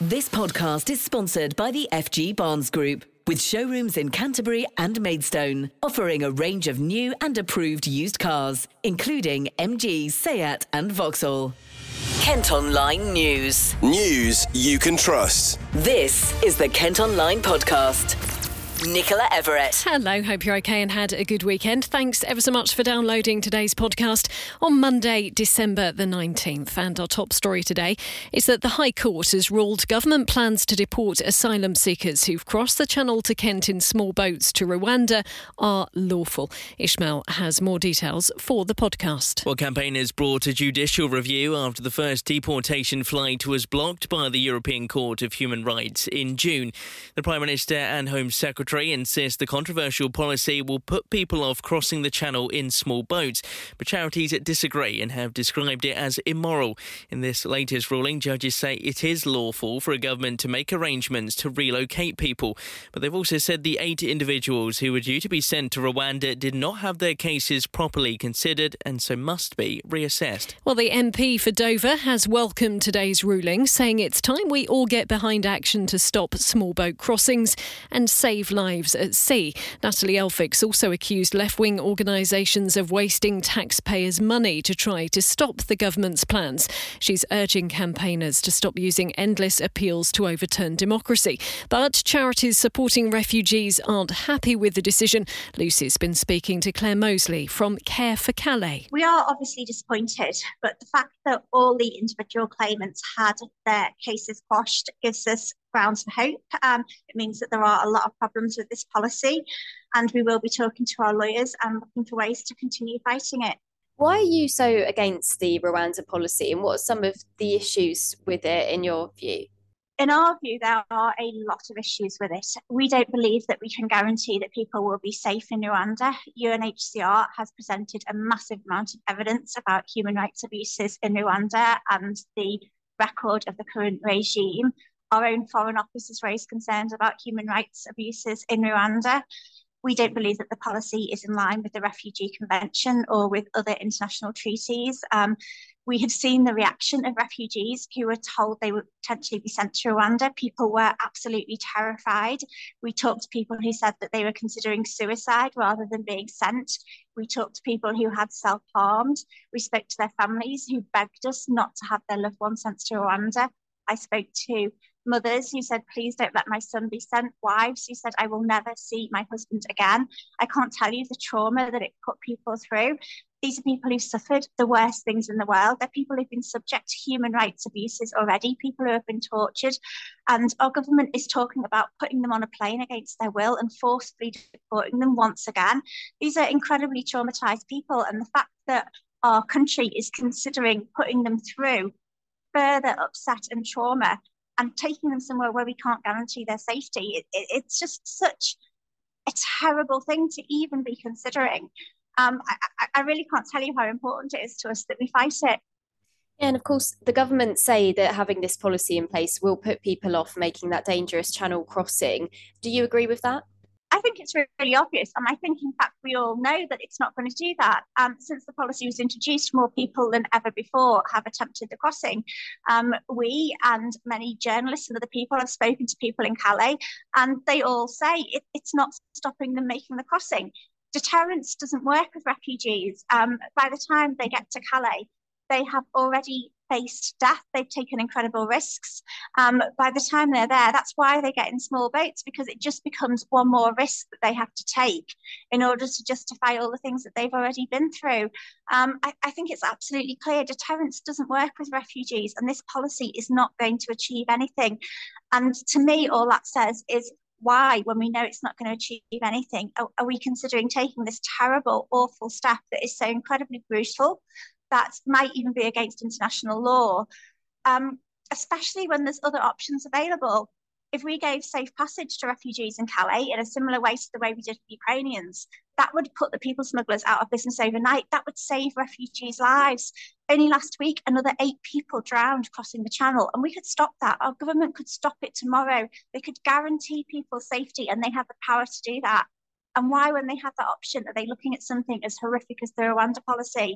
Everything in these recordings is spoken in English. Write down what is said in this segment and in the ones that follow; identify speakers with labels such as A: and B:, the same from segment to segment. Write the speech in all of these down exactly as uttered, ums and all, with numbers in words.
A: This podcast is sponsored by the F G Barnes Group, with showrooms in Canterbury and Maidstone, offering a range of new and approved used cars, including M G, Seat and Vauxhall. Kent Online News.
B: News you can trust.
A: This is the Kent Online Podcast. Nicola Everett.
C: Hello, hope you're okay and had a good weekend. Thanks ever so much for downloading today's podcast on Monday, December the nineteenth. And our top story today is that the High Court has ruled government plans to deport asylum seekers who've crossed the Channel to Kent in small boats to Rwanda are lawful. Ishmael has more details for the podcast.
D: Well, campaigners brought a judicial review after the first deportation flight was blocked by the European Court of Human Rights in June. The Prime Minister and Home Secretary insists the controversial policy will put people off crossing the Channel in small boats, but charities disagree and have described it as immoral. In this latest ruling, judges say it is lawful for a government to make arrangements to relocate people, but they've also said the eight individuals who were due to be sent to Rwanda did not have their cases properly considered and so must be reassessed.
C: Well, the M P for Dover has welcomed today's ruling, saying it's time we all get behind action to stop small boat crossings and save lives at sea. Natalie Elphicks also accused left-wing organisations of wasting taxpayers' money to try to stop the government's plans. She's urging campaigners to stop using endless appeals to overturn democracy. But charities supporting refugees aren't happy with the decision. Lucy's been speaking to Claire Mosley from Care for Calais.
E: We are obviously disappointed, but the fact that all the individual claimants had their cases quashed gives us grounds for hope. Um, it means that there are a lot of problems with this policy, and we will be talking to our lawyers and looking for ways to continue fighting it.
F: Why are you so against the Rwanda policy, and what are some of the issues with it in your view?
E: In our view, there are a lot of issues with it. We don't believe that we can guarantee that people will be safe in Rwanda. U N H C R has presented a massive amount of evidence about human rights abuses in Rwanda and the record of the current regime. Our own Foreign Office has raised concerns about human rights abuses in Rwanda. We don't believe that the policy is in line with the Refugee Convention or with other international treaties. Um, we have seen the reaction of refugees who were told they would potentially be sent to Rwanda. People were absolutely terrified. We talked to people who said that they were considering suicide rather than being sent. We talked to people who had self-harmed. We spoke to their families who begged us not to have their loved ones sent to Rwanda. I spoke to mothers who said, please don't let my son be sent. Wives who said, I will never see my husband again. I can't tell you the trauma that it put people through. These are people who've suffered the worst things in the world. They're people who've been subject to human rights abuses already, people who have been tortured. And our government is talking about putting them on a plane against their will and forcibly deporting them once again. These are incredibly traumatised people. And the fact that our country is considering putting them through further upset and trauma and taking them somewhere where we can't guarantee their safety, it, it, it's just such a terrible thing to even be considering. Um, I, I really can't tell you how important it is to us that we fight it.
F: And of course, the government say that having this policy in place will put people off making that dangerous channel crossing. Do you agree with that?
E: I think it's really obvious, and I think, in fact, we all know that it's not going to do that. Um, since the policy was introduced, more people than ever before have attempted the crossing. Um, we and many journalists and other people have spoken to people in Calais, and they all say it, it's not stopping them making the crossing. Deterrence doesn't work with refugees. Um, by the time they get to Calais, they have already faced death. They've taken incredible risks. Um, by the time they're there, that's why they get in small boats, because it just becomes one more risk that they have to take in order to justify all the things that they've already been through. Um, I, I think it's absolutely clear deterrence doesn't work with refugees, and this policy is not going to achieve anything. And to me, all that says is, why, when we know it's not going to achieve anything, are, are we considering taking this terrible, awful step that is so incredibly brutal, that might even be against international law, um, especially when there's other options available? If we gave safe passage to refugees in Calais in a similar way to the way we did for Ukrainians, that would put the people smugglers out of business overnight. That would save refugees' lives. Only last week, another eight people drowned crossing the Channel, and we could stop that. Our government could stop it tomorrow. They could guarantee people's safety, and they have the power to do that. And why, when they have that option, are they looking at something as horrific as the Rwanda policy?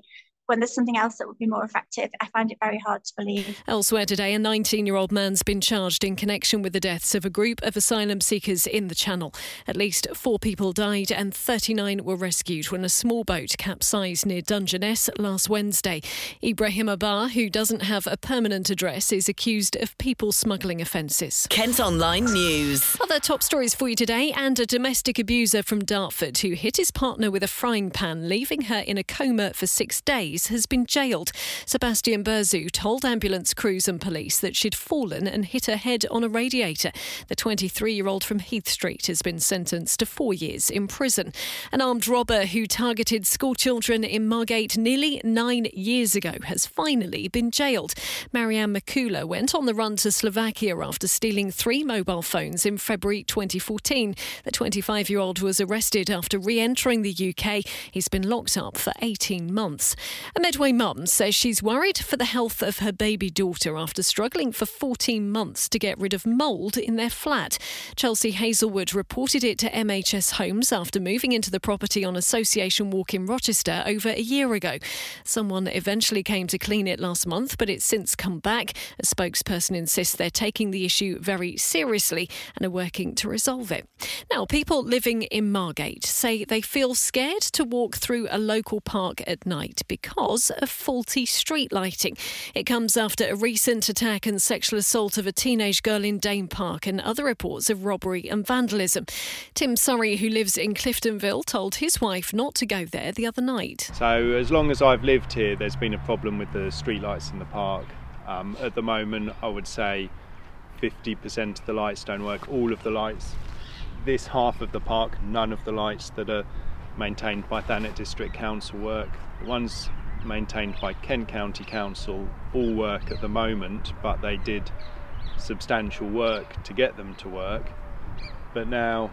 E: when there's something else that would be more effective. I find it very hard to believe.
C: Elsewhere today, a nineteen-year-old man's been charged in connection with the deaths of a group of asylum seekers in the Channel. At least four people died and thirty-nine were rescued when a small boat capsized near Dungeness last Wednesday. Ibrahim Abbar, who doesn't have a permanent address, is accused of people smuggling offences.
A: Kent Online News.
C: Other top stories for you today, and a domestic abuser from Dartford who hit his partner with a frying pan, leaving her in a coma for six days, has been jailed. Sebastian Berzu told ambulance crews and police that she'd fallen and hit her head on a radiator. The twenty-three-year-old from Heath Street has been sentenced to four years in prison. An armed robber who targeted school children in Margate nearly nine years ago has finally been jailed. Marianne Makula went on the run to Slovakia after stealing three mobile phones in February twenty fourteen. The twenty-five-year-old was arrested after re-entering the U K. He's been locked up for eighteen months. A Medway mum says she's worried for the health of her baby daughter after struggling for fourteen months to get rid of mould in their flat. Chelsea Hazelwood reported it to M H S Homes after moving into the property on Association Walk in Rochester over a year ago. Someone eventually came to clean it last month, but it's since come back. A spokesperson insists they're taking the issue very seriously and are working to resolve it. Now, people living in Margate say they feel scared to walk through a local park at night because of faulty street lighting. It comes after a recent attack and sexual assault of a teenage girl in Dane Park and other reports of robbery and vandalism. Tim Surrey, who lives in Cliftonville, told his wife not to go there the other night.
G: So as long as I've lived here, there's been a problem with the street lights in the park. Um, at the moment, I would say fifty percent of the lights don't work. All of the lights, this half of the park, none of the lights that are maintained by Thanet District Council work. The ones maintained by Kent County Council all work at the moment, but they did substantial work to get them to work. But now,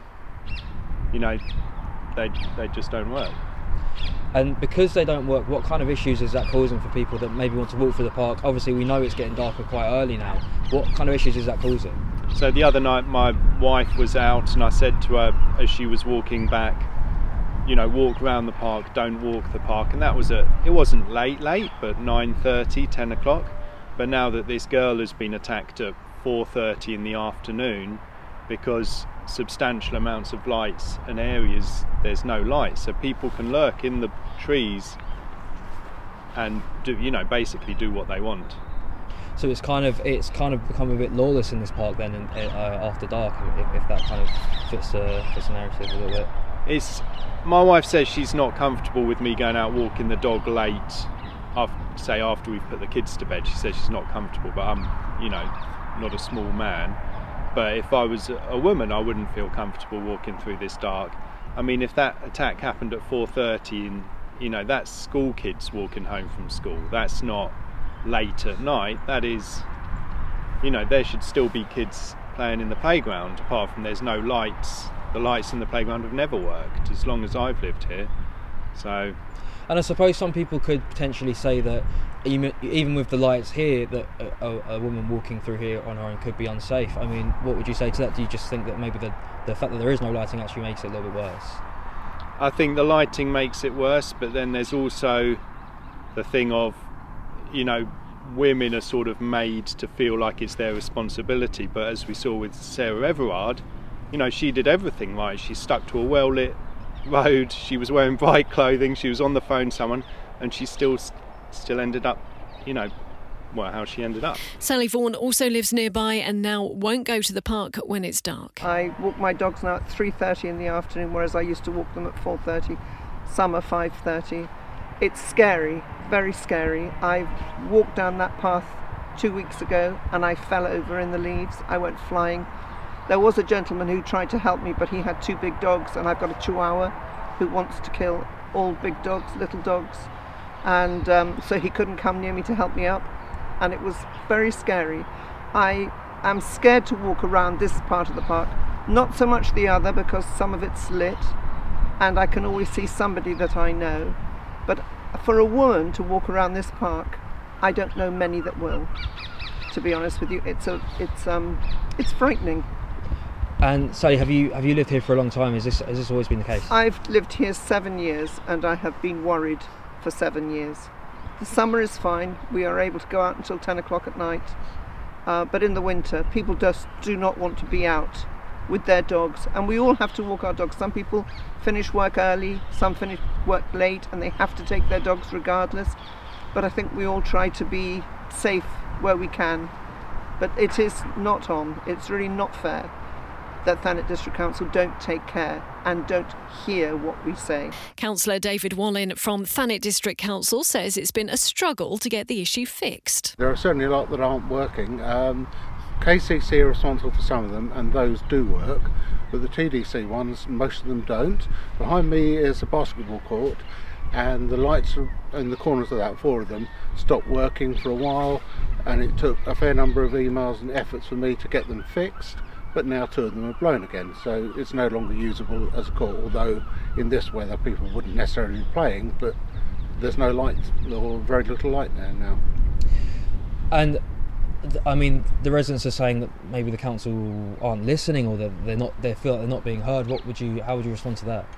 G: you know, they they just don't work.
H: And because they don't work, what kind of issues is that causing for people that maybe want to walk through the park? Obviously, we know it's getting darker quite early now. What kind of issues is that causing?
G: So the other night, my wife was out, and I said to her as she was walking back, you know, walk around the park, don't walk the park. And that was at, it wasn't late, late, but nine thirty, ten o'clock. But now that this girl has been attacked at four thirty in the afternoon, because substantial amounts of lights and areas there's no light, so people can lurk in the trees and do, you know, basically do what they want.
H: So it's kind of it's kind of become a bit lawless in this park then, in, uh, after dark, if, if that kind of fits uh, fits the narrative a little bit.
G: It's my wife says she's not comfortable with me going out walking the dog late, after, say after we've put the kids to bed. She says she's not comfortable, but I'm, you know, not a small man. But if I was a woman, I wouldn't feel comfortable walking through this dark. I mean, if that attack happened at four thirty, and you know, that's school kids walking home from school. That's not late at night. That is, you know, there should still be kids playing in the playground. Apart from there's no lights. The lights in the playground have never worked as long as I've lived here. So.
H: And I suppose some people could potentially say that even, even with the lights here, that a, a woman walking through here on her own could be unsafe. I mean, what would you say to that? Do you just think that maybe the, the fact that there is no lighting actually makes it a little bit worse?
G: I think the lighting makes it worse, but then there's also the thing of, you know, women are sort of made to feel like it's their responsibility. But as we saw with Sarah Everard, you know, she did everything right. She stuck to a well-lit road, she was wearing bright clothing, she was on the phone to someone, and she still still ended up, you know, well, how she ended up.
C: Sally Vaughan also lives nearby and now won't go to the park when it's dark.
I: I walk my dogs now at three thirty in the afternoon, whereas I used to walk them at four thirty, some are five thirty. It's scary, very scary. I walked down that path two weeks ago and I fell over in the leaves. I went flying. There was a gentleman who tried to help me, but he had two big dogs, and I've got a Chihuahua who wants to kill all big dogs, little dogs, and um, so he couldn't come near me to help me up, and it was very scary. I am scared to walk around this part of the park, not so much the other because some of it's lit, and I can always see somebody that I know, but for a woman to walk around this park, I don't know many that will, to be honest with you. It's a, it's um, it's frightening.
H: And Sally, have you have you lived here for a long time? Is this has this always been the case?
I: I've lived here seven years, and I have been worried for seven years. The summer is fine. We are able to go out until ten o'clock at night. Uh, but in the winter, people just do not want to be out with their dogs. And we all have to walk our dogs. Some people finish work early, some finish work late, and they have to take their dogs regardless. But I think we all try to be safe where we can. But it is not on. It's really not fair that Thanet District Council don't take care and don't hear what we say.
C: Councillor David Wallin from Thanet District Council says it's been a struggle to get the issue fixed.
J: There are certainly a lot that aren't working. Um, K C C are responsible for some of them, and those do work, but the T D C ones, most of them don't. Behind me is a basketball court, and the lights in the corners of that, four of them, stopped working for a while, and it took a fair number of emails and efforts for me to get them fixed. But now two of them are blown again, so it's no longer usable as a court, although in this weather people wouldn't necessarily be playing, but there's no light, or very little light there now.
H: And I mean, the residents are saying that maybe the council aren't listening, or they're, they're not, they feel like they're not being heard. What would you, how would you respond to that?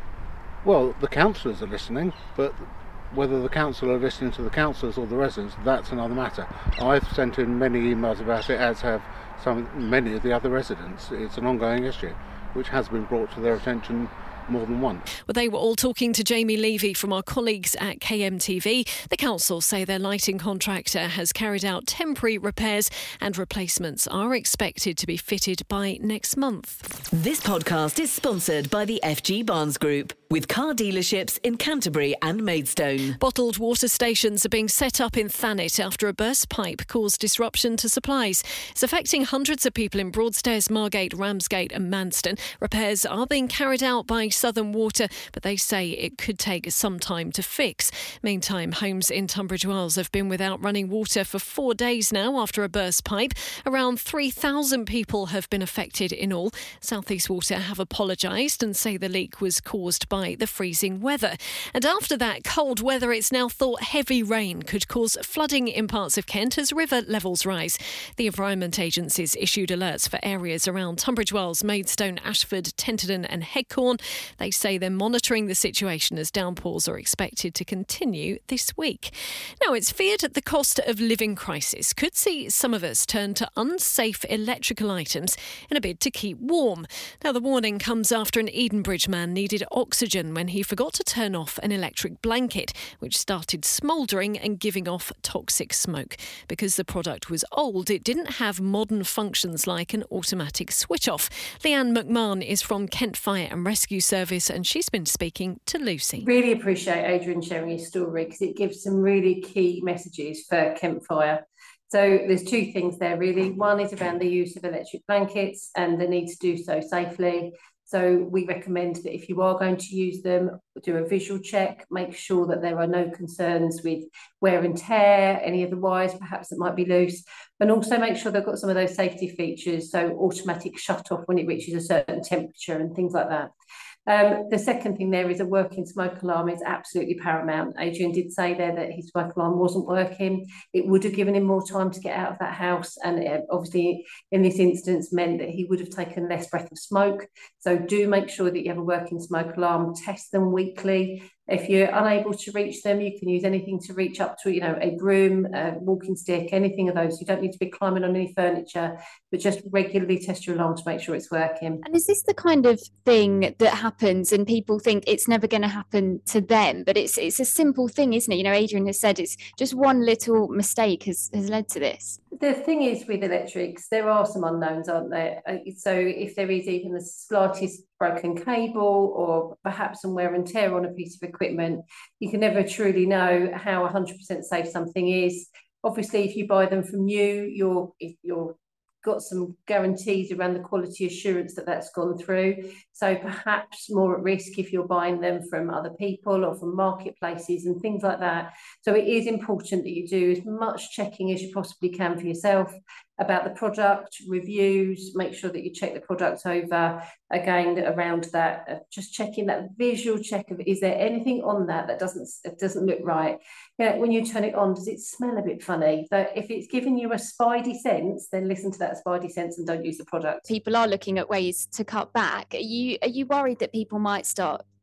J: Well, the councillors are listening, but whether the council are listening to the councillors or the residents, that's another matter. I've sent in many emails about it, as have some many of the other residents. It's an ongoing issue which has been brought to their attention more than once.
C: Well, they were all talking to Jamie Levy from our colleagues at K M T V. The council say their lighting contractor has carried out temporary repairs and replacements are expected to be fitted by next month.
A: This podcast is sponsored by the F G Barnes Group, with car dealerships in Canterbury and Maidstone.
C: Bottled water stations are being set up in Thanet after a burst pipe caused disruption to supplies. It's affecting hundreds of people in Broadstairs, Margate, Ramsgate and Manston. Repairs are being carried out by Southern Water, but they say it could take some time to fix. Meantime, homes in Tunbridge Wells have been without running water for four days now after a burst pipe. Around three thousand people have been affected in all. South East Water have apologised and say the leak was caused by the freezing weather. And after that cold weather, it's now thought heavy rain could cause flooding in parts of Kent as river levels rise. The Environment Agency's issued alerts for areas around Tunbridge Wells, Maidstone, Ashford, Tenterden and Headcorn. They say they're monitoring the situation as downpours are expected to continue this week. Now, it's feared that the cost of living crisis could see some of us turn to unsafe electrical items in a bid to keep warm. Now, the warning comes after an Edenbridge man needed oxygen when he forgot to turn off an electric blanket, which started smouldering and giving off toxic smoke. Because the product was old, it didn't have modern functions like an automatic switch-off. Leanne McMahon is from Kent Fire and Rescue Service, and she's been speaking to Lucy.
K: Really appreciate Adrian sharing his story because it gives some really key messages for Kent Fire. So there's two things there really. One is around the use of electric blankets and the need to do so safely. So we recommend that if you are going to use them, do a visual check, make sure that there are no concerns with wear and tear, any of the wires perhaps that might be loose, and also make sure they've got some of those safety features, so automatic shut off when it reaches a certain temperature and things like that. Um, the second thing there is a working smoke alarm is absolutely paramount. Adrian did say there that his smoke alarm wasn't working. It would have given him more time to get out of that house, and it obviously in this instance meant that he would have taken less breath of smoke. So do make sure that you have a working smoke alarm, test them weekly. If you're unable to reach them, you can use anything to reach up to, you know, a broom, a walking stick, anything of those. You don't need to be climbing on any furniture, but just regularly test your alarm to make sure it's working.
F: And is this the kind of thing that happens and people think it's never going to happen to them? But it's it's a simple thing, isn't it? You know, Adrian has said it's just one little mistake has, has led to this.
K: The thing is with electrics, there are some unknowns, aren't there? So if there is even the slightest broken cable or perhaps some wear and tear on a piece of equipment, you can never truly know how one hundred percent safe something is. Obviously, if you buy them from new, you're you're got some guarantees around the quality assurance that that's gone through. So perhaps more at risk if you're buying them from other people or from marketplaces and things like that. So it is important that you do as much checking as you possibly can for yourself about the product, reviews, make sure that you check the product over, again, around that, uh, just checking that visual check of, is there anything on that that doesn't doesn't look right? You know, when you turn it on, does it smell a bit funny? So if it's giving you a spidey sense, then listen to that spidey sense and don't use the product.
F: People are looking at ways to cut back. Are you, are you worried that people might start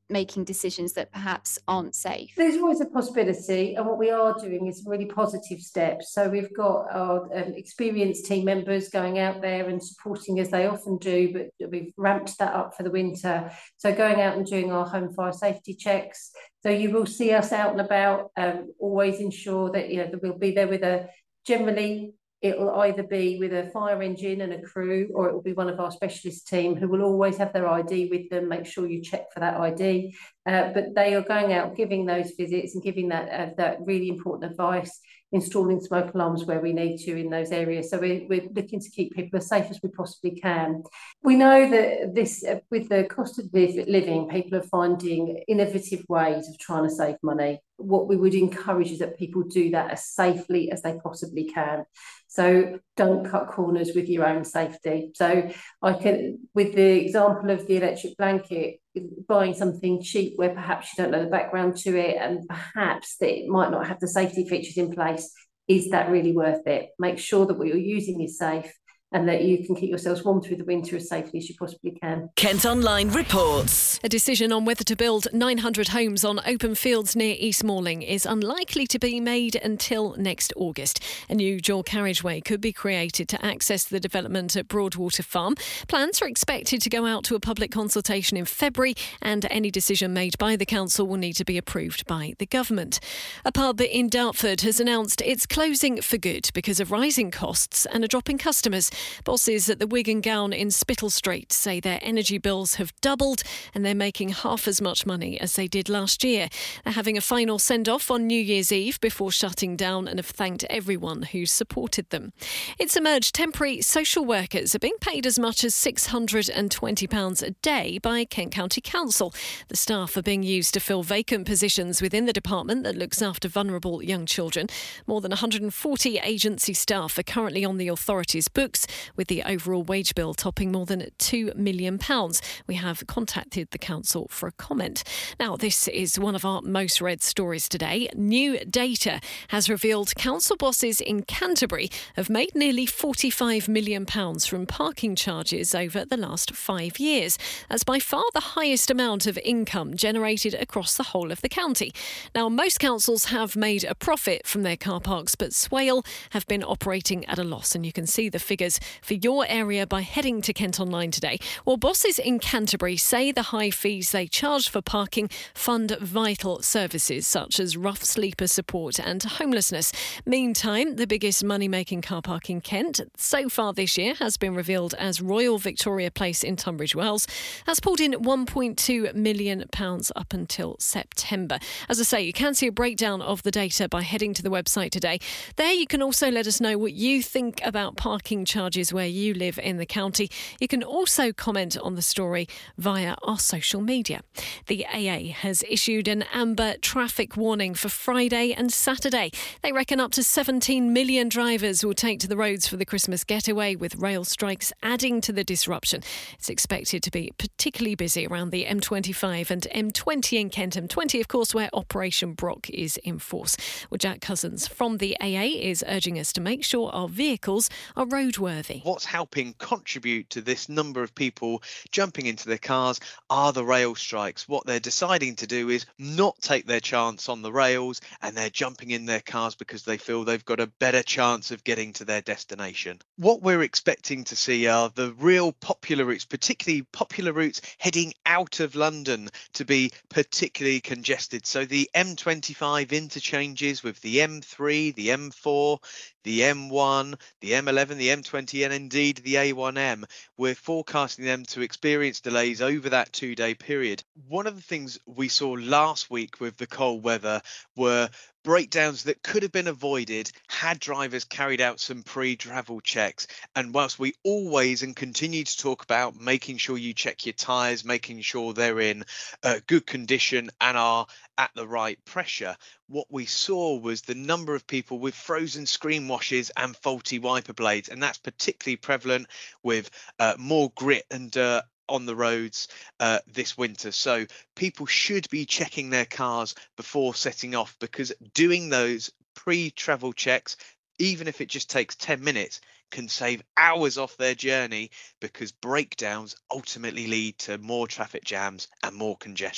F: making decisions that perhaps aren't safe?
K: There's always a possibility, and what we are doing is really positive steps. So we've got our um, experienced team members going out there and supporting as they often do, but we've ramped that up for the winter. So going out and doing our home fire safety checks. So you will see us out and about, um, always ensure that, you know, that we'll be there with a, generally, it'll either be with a fire engine and a crew, or it will be one of our specialist team who will always have their I D with them. Make sure you check for that I D. Uh, but they are going out, giving those visits and giving that uh, that really important advice, installing smoke alarms where we need to in those areas. So we're, we're looking to keep people as safe as we possibly can. We know that this, uh, with the cost of live, living, people are finding innovative ways of trying to save money. What we would encourage is that people do that as safely as they possibly can. So don't cut corners with your own safety. So I can, with the example of the electric blanket, buying something cheap where perhaps you don't know the background to it, and perhaps that it might not have the safety features in place, is that really worth it? Make sure that what you're using is safe, and that you can keep yourselves warm through the winter as safely as you possibly can.
A: Kent Online reports.
C: A decision on whether to build nine hundred homes on open fields near East Malling is unlikely to be made until next August. A new dual carriageway could be created to access the development at Broadwater Farm. Plans are expected to go out to a public consultation in February, and any decision made by the council will need to be approved by the government. A pub in Dartford has announced it's closing for good because of rising costs and a drop in customers. Bosses at the Wig and Gown in Spittal Street say their energy bills have doubled and they're making half as much money as they did last year. They're having a final send-off on New Year's Eve before shutting down and have thanked everyone who supported them. It's emerged temporary social workers are being paid as much as six hundred twenty pounds a day by Kent County Council. The staff are being used to fill vacant positions within the department that looks after vulnerable young children. More than one hundred forty agency staff are currently on the authority's books, with the overall wage bill topping more than two million pounds. We have contacted the council for a comment. Now, this is one of our most read stories today. New data has revealed council bosses in Canterbury have made nearly forty-five million pounds from parking charges over the last five years. That's by far the highest amount of income generated across the whole of the county. Now, most councils have made a profit from their car parks, but Swale have been operating at a loss, and you can see the figures for your area by heading to Kent Online today. Well, bosses in Canterbury say the high fees they charge for parking fund vital services such as rough sleeper support and homelessness. Meantime, the biggest money-making car park in Kent so far this year has been revealed as Royal Victoria Place in Tunbridge Wells. That's pulled in one point two million pounds up until September. As I say, you can see a breakdown of the data by heading to the website today. There you can also let us know what you think about parking charges where you live in the county. You can also comment on the story via our social media. The A A has issued an amber traffic warning for Friday and Saturday. They reckon up to seventeen million drivers will take to the roads for the Christmas getaway, with rail strikes adding to the disruption. It's expected to be particularly busy around the M twenty-five and M twenty in Kent. M twenty, of course, where Operation Brock is in force. Well, Jack Cousins from the A A is urging us to make sure our vehicles are roadworthy.
L: What's helping contribute to this number of people jumping into their cars are the rail strikes. What they're deciding to do is not take their chance on the rails, and they're jumping in their cars because they feel they've got a better chance of getting to their destination. What we're expecting to see are the real popular routes, particularly popular routes heading out of London, to be particularly congested. So the M twenty-five interchanges with the M three, the M four, the M one, the M eleven, the M twenty, and indeed the A one M. We're forecasting them to experience delays over that two-day period. One of the things we saw last week with the cold weather were breakdowns that could have been avoided had drivers carried out some pre-travel checks. And whilst we always and continue to talk about making sure you check your tyres, making sure they're in uh, good condition and are at the right pressure, what we saw was the number of people with frozen screen washes and faulty wiper blades. And that's particularly prevalent with uh, more grit and dirt on the roads uh, this winter. So people should be checking their cars before setting off, because doing those pre-travel checks, even if it just takes ten minutes, can save hours off their journey, because breakdowns ultimately lead to more traffic jams and more congestion.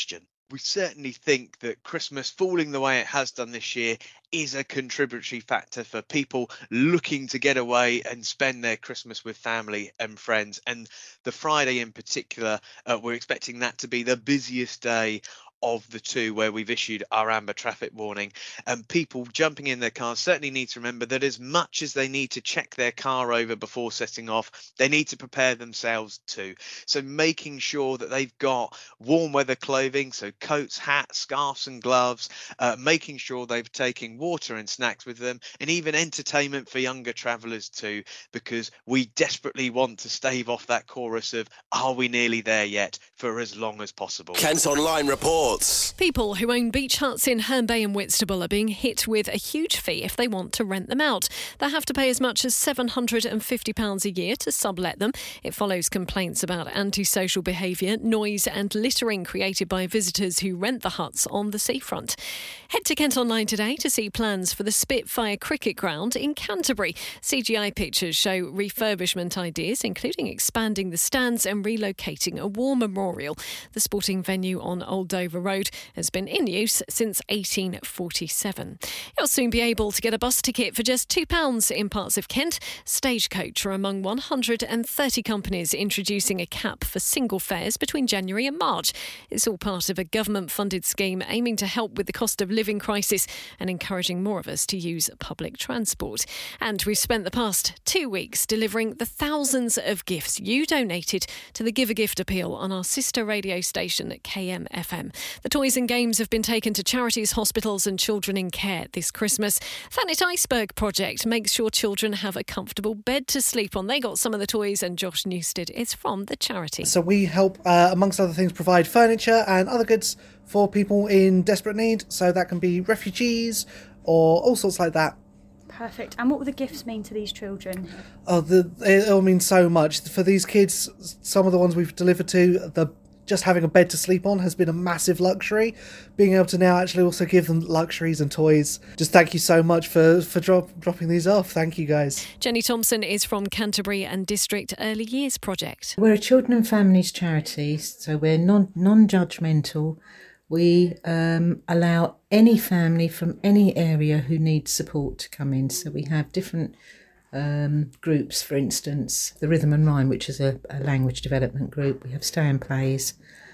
L: we certainly think that Christmas falling the way it has done this year is a contributory factor for people looking to get away and spend their Christmas with family and friends. And the Friday in particular, uh, we're expecting that to be the busiest day of the two where we've issued our amber traffic warning. And people jumping in their cars certainly need to remember that as much as they need to check their car over before setting off, they need to prepare themselves too. So making sure that they've got warm weather clothing, so coats, hats, scarves and gloves, uh, making sure they've taken water and snacks with them, and even entertainment for younger travellers too, because we desperately want to stave off that chorus of "Are we nearly there yet?" for as long as possible.
B: Kent Online reports.
C: People who own beach huts in Herne Bay and Whitstable are being hit with a huge fee if they want to rent them out. They have to pay as much as seven hundred fifty pounds a year to sublet them. It follows complaints about antisocial behaviour, noise and littering created by visitors who rent the huts on the seafront. Head to Kent Online today to see plans for the Spitfire Cricket Ground in Canterbury. C G I pictures show refurbishment ideas, including expanding the stands and relocating a war memorial. The sporting venue on Old Dover Road has been in use since eighteen forty-seven. You'll soon be able to get a bus ticket for just two pounds in parts of Kent. Stagecoach are among one hundred thirty companies introducing a cap for single fares between January and March. It's all part of a government-funded scheme aiming to help with the cost of living crisis and encouraging more of us to use public transport. And we've spent the past two weeks delivering the thousands of gifts you donated to the Give a Gift appeal on our sister radio station at K M F M. The toys and games have been taken to charities, hospitals and children in care this Christmas. Thanet Iceberg Project makes sure children have a comfortable bed to sleep on. They got some of the toys, and Josh Newstead is from the charity.
M: So we help, uh, amongst other things, provide furniture and other goods for people in desperate need. So that can be refugees or all sorts like that.
N: Perfect. And what will the gifts mean to these children?
M: Oh, the, it'll mean so much. For these kids, some of the ones we've delivered to, the just having a bed to sleep on has been a massive luxury. Being able to now actually also give them luxuries and toys. Just thank you so much for, for drop, dropping these off. Thank you, guys.
C: Jenny Thompson is from Canterbury and District Early Years Project.
O: We're a children and families charity, so we're non, non-judgmental. We um, allow any family from any area who needs support to come in. So we have different um, groups, for instance, the Rhythm and Rhyme, which is a, a language development group. We have Stay and Plays,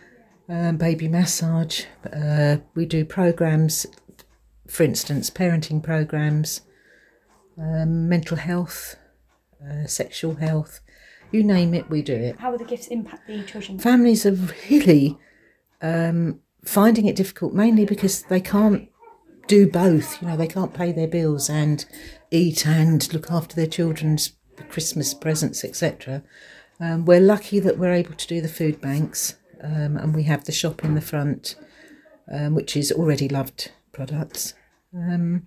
O: um, Baby Massage. Uh, we do programmes, for instance, parenting programmes, um, mental health, uh, sexual health. You name it, we do it.
N: How will the gifts impact the children?
O: Families are really um, finding it difficult, mainly because they can't do both. You know, they can't pay their bills and eat and look after their children's Christmas presents, et cetera. Um, we're lucky that we're able to do the food banks, um, and we have the shop in the front, um, which is already loved products. Um,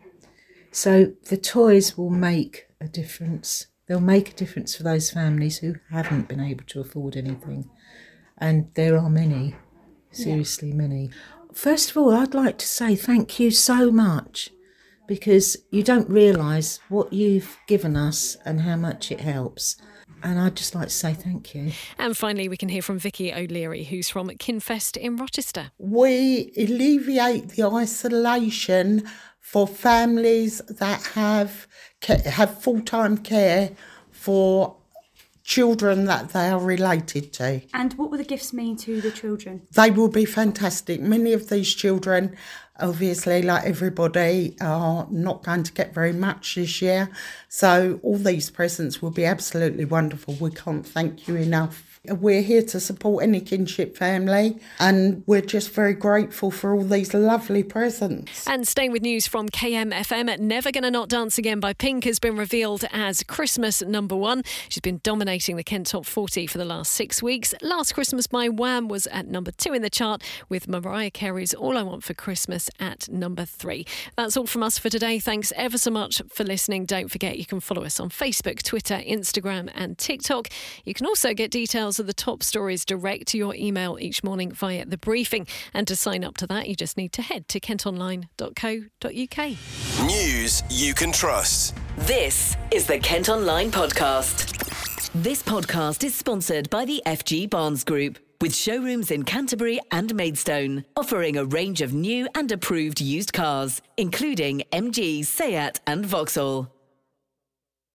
O: so the toys will make a difference. They'll make a difference for those families who haven't been able to afford anything. And there are many, seriously yeah. many. First of all, I'd like to say thank you so much, because you don't realise what you've given us and how much it helps. And I'd just like to say thank you.
C: And finally, we can hear from Vicky O'Leary, who's from Kinfest in Rochester.
P: We alleviate the isolation for families that have have full-time care for children that they are related to.
N: And what will the gifts mean to the children?
P: They will be fantastic. Many of these children, obviously, like everybody, are not going to get very much this year. So all these presents will be absolutely wonderful. We can't thank you enough. We're here to support any kinship family, and we're just very grateful for all these lovely presents.
C: And staying with news from K M F M, Never Gonna Not Dance Again by Pink has been revealed as Christmas number one. She's been dominating the Kent Top forty for the last six weeks. Last Christmas by Wham was at number two in the chart, with Mariah Carey's All I Want for Christmas at number three. That's all from us for today. Thanks ever so much for listening. Don't forget you can follow us on Facebook, Twitter, Instagram and TikTok. You can also get details of the top stories direct to your email each morning via The Briefing. And to sign up to that, you just need to head to kent online dot co dot uk.
B: News you can trust.
A: This is the Kent Online Podcast. This podcast is sponsored by the F G Barnes Group. with showrooms in Canterbury and Maidstone, offering a range of new and approved used cars, including M G, Seat and Vauxhall.